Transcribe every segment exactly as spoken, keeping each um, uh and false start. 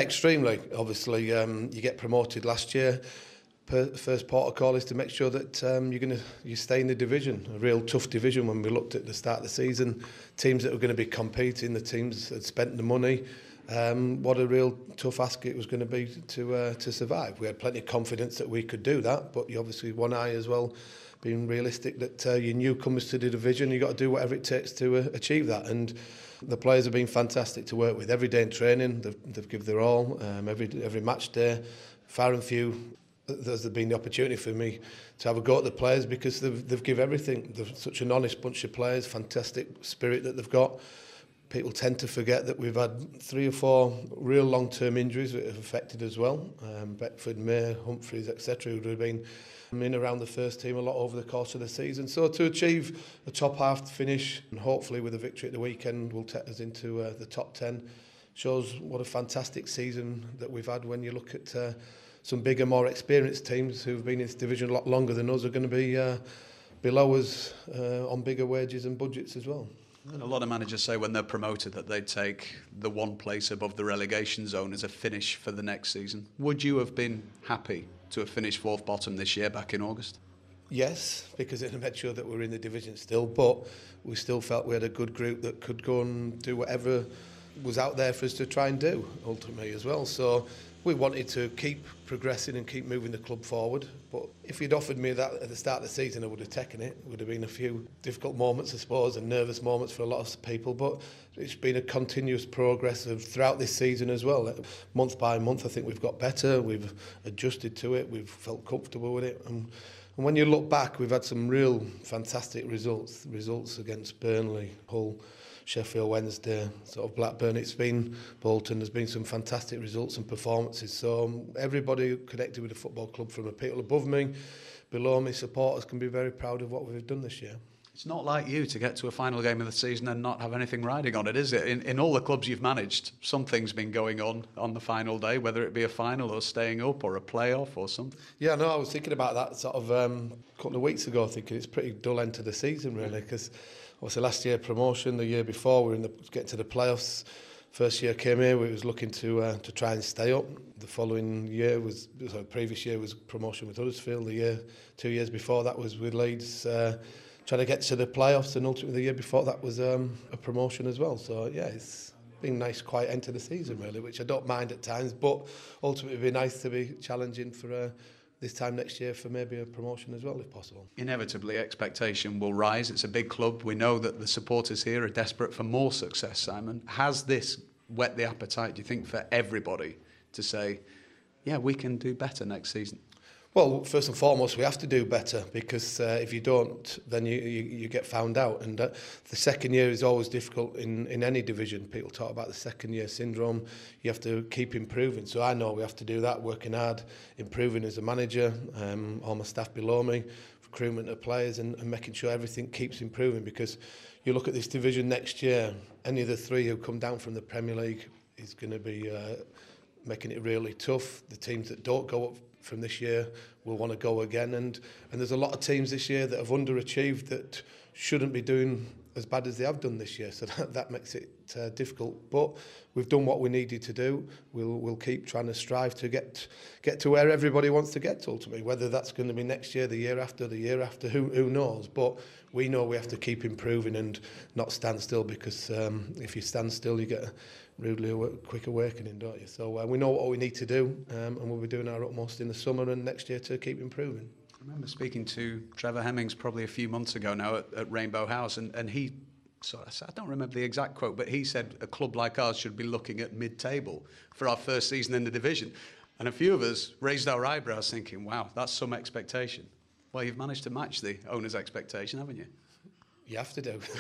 extremely. Obviously, um, you get promoted last year. Per, first protocol is to make sure that um, you're going to you stay in the division. A real tough division. When we looked at the start of the season, teams that were going to be competing, the teams that had spent the money. Um, what a real tough ask it was going to be to uh, to survive. We had plenty of confidence that we could do that, but you obviously one eye as well, being realistic that uh, you're newcomers to the division, you've got to do whatever it takes to uh, achieve that. And the players have been fantastic to work with. Every day in training, they've, they've given their all. Um, every every match day, far and few, there's been the opportunity for me to have a go at the players because they've they've given everything. They're such an honest bunch of players, fantastic spirit that they've got. People tend to forget that we've had three or four real long-term injuries that have affected as well. Um, Beckford, May, Humphreys, et cetera, who have been in around the first team a lot over the course of the season. So to achieve a top half finish, and hopefully with a victory at the weekend will take us into uh, the top ten, shows what a fantastic season that we've had. When you look at uh, some bigger, more experienced teams who've been in this division a lot longer than us are going to be uh, below us uh, on bigger wages and budgets as well. And a lot of managers say when they're promoted that they take the one place above the relegation zone as a finish for the next season. Would you have been happy to have finished fourth bottom this year back in August? Yes, because it made sure that we're in the division still, but we still felt we had a good group that could go and do whatever was out there for us to try and do, ultimately, as well. So we wanted to keep progressing and keep moving the club forward. But if you'd offered me that at the start of the season, I would have taken it. It would have been a few difficult moments, I suppose, and nervous moments for a lot of people. But it's been a continuous progress of throughout this season as well. Month by month, I think we've got better. We've adjusted to it. We've felt comfortable with it. And, and when you look back, we've had some real fantastic results. Results against Burnley, Hull, Sheffield Wednesday, sort of Blackburn. It's been Bolton. There's been some fantastic results and performances. So um, everybody connected with the football club, from the people above me, below me, supporters, can be very proud of what we've done this year. It's not like you to get to a final game of the season and not have anything riding on it, is it? In, in all the clubs you've managed, something's been going on on the final day, whether it be a final or staying up or a playoff or something. Yeah, no, I was thinking about that sort of um, a couple of weeks ago, thinking it's a pretty dull end to the season, really, because obviously last year promotion, the year before we were in the getting to the playoffs. First year came here, we was looking to uh, to try and stay up. The following year was, sorry, previous year was promotion with Huddersfield. The year, two years before that was with Leeds, uh, trying to get to the playoffs, and ultimately the year before that was um, a promotion as well. So yeah, it's been a nice quiet end to the season really, which I don't mind at times, but ultimately it'd be nice to be challenging for a. Uh, this time next year for maybe a promotion as well, if possible. Inevitably, expectation will rise. It's a big club. We know that the supporters here are desperate for more success, Simon. Has this whet the appetite, do you think, for everybody to say, yeah, we can do better next season? Well, first and foremost, we have to do better, because uh, if you don't, then you, you, you get found out. And uh, the second year is always difficult in, in any division. People talk about the second year syndrome. You have to keep improving. So I know we have to do that, working hard, improving as a manager, um, all my staff below me, recruitment of players, and, and making sure everything keeps improving. Because you look at this division next year, any of the three who come down from the Premier League is going to be uh, making it really tough. The teams that don't go up from this year will want to go again, and and there's a lot of teams this year that have underachieved that shouldn't be doing as bad as they have done this year, so that, that makes it uh, difficult. But we've done what we needed to do. We'll we'll keep trying to strive to get get to where everybody wants to get to, ultimately. Whether that's going to be next year, the year after, the year after, who who knows? But we know we have to keep improving and not stand still, because um, if you stand still, you get a rudely quick awakening, don't you? So uh, we know what we need to do, um, and we'll be doing our utmost in the summer and next year to keep improving. I remember speaking to Trevor Hemmings probably a few months ago now at, at Rainbow House, and, and he, so I don't remember the exact quote, but he said a club like ours should be looking at mid-table for our first season in the division. And a few of us raised our eyebrows thinking, wow, that's some expectation. Well, you've managed to match the owner's expectation, haven't you? You have to do.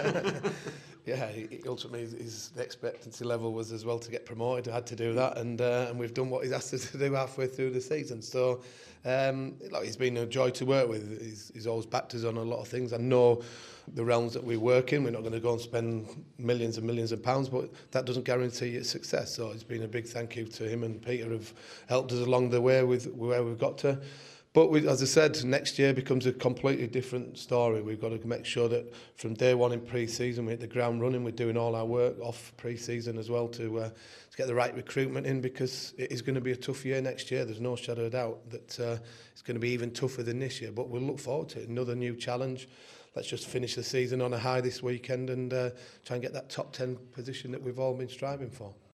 Yeah, ultimately his expectancy level was as well to get promoted. I had to do that, and uh, and we've done what he's asked us to do halfway through the season. So, um, like, he's been a joy to work with. He's, he's always backed us on a lot of things. I know the realms that we work in. We're not going to go and spend millions and millions of pounds, but that doesn't guarantee its success. So it's been a big thank you to him, and Peter have helped us along the way with where we've got to. But we, as I said, next year becomes a completely different story. We've got to make sure that from day one in pre-season we hit the ground running. We're doing all our work off pre-season as well to, uh, to get the right recruitment in, because it is going to be a tough year next year. There's no shadow of doubt that uh, it's going to be even tougher than this year. But we'll look forward to it. Another new challenge. Let's just finish the season on a high this weekend and uh, try and get that top ten position that we've all been striving for.